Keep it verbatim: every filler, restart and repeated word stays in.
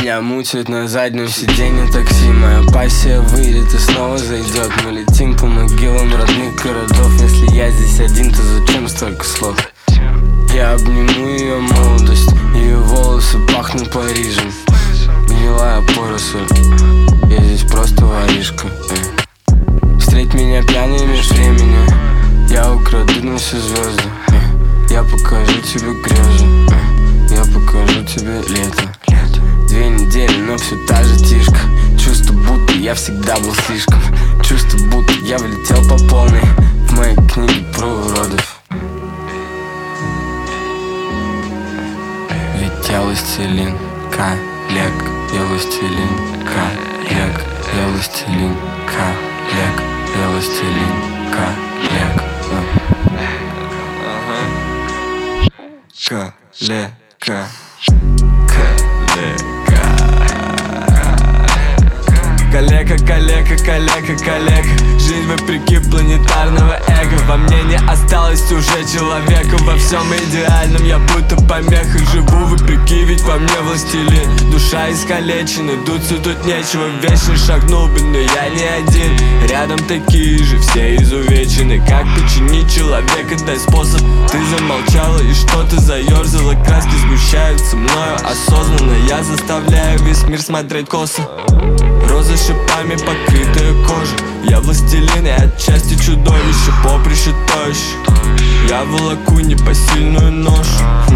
Меня мучают на заднем сиденье такси. Моя пассия выйдет и снова зайдет. Мы летим по могилам родных городов. Если я здесь один, то зачем столько слов? Я обниму ее молодость, ее волосы пахнут Парижем. Гнилая поросль, я здесь просто воришка. Встреть меня пьяный меж времени, я украду на все звезды. Я покажу тебе грезы, я покажу тебе лето. Две недели, но все та же тишка. Чувство, будто я всегда был слишком. Чувство, будто я влетел по полной в моей книге про уродов. Ведь я властелин коллег, я властелин коллег, я властелин коллег, я властелин коллег. Коллега, коллега, коллега, коллега, коллега. Жизнь вопреки планетарного эго. Во мне не осталось уже человека. Во всем идеальном я будто помеха. Живу вопреки, ведь во мне властелин. Душа искалечена, дуться тут нечего. Вечно шагнул бы, но я не один. Рядом такие же, все изувечены. Как починить человека, дай способ. Ты замолчала и что-то заерзала. Краски сгущаются мною осознанно. Я заставляю весь мир смотреть косо. Розы шипами покрытая кожа. Я властелин и отчасти чудовище. Поприще тощ. Я волоку непосильную ношу.